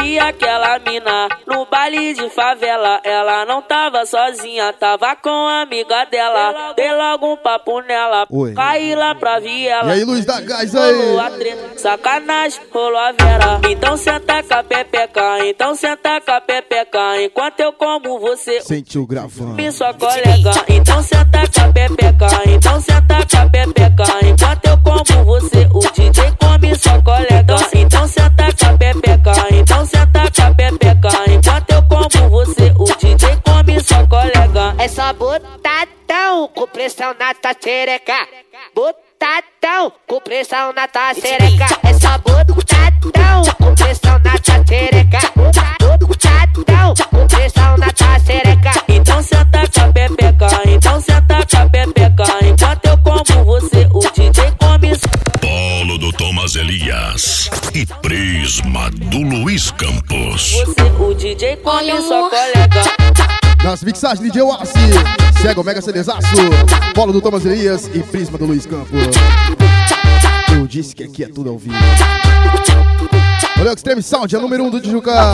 vi aquela mina no baile de favela. Ela não tava sozinha, tava com a amiga dela. Dei logo um papo nela, caí lá pra viela. E aí, Luiz da Gás aí? Rolou a treta, sacanagem, rolou a vera. Então senta com a pepeca, então senta com a pepeca. Enquanto eu como você sentiu gravando. E sua colega, então senta com a pepeca, então senta com a pepeca. Enquanto eu como você, o DJ come sua colega. Então senta com a pepeca, então senta com a pepeca. Enquanto eu como você, o DJ come sua colega. É só botadão com pressão na tua xereca. Botadão com pressão na tua xereca. É só botadão com pressão na tua xereca. Botadão com pressão na tua xereca. Então senta com a pepeca, então senta com a pepeca. Enquanto eu como você, o DJ come. Polo do Thomas Elias e Prisma do Luiz Campos. Você, o DJ come sua colega. Nas mixagens DJ Wallace, segue o Mega CDzaço, Polo do Thomas Elias e Prisma do Luiz Campos. Eu disse que aqui é tudo ao vivo. Olha o Extreme Sound, é o número 1 do Tijuca.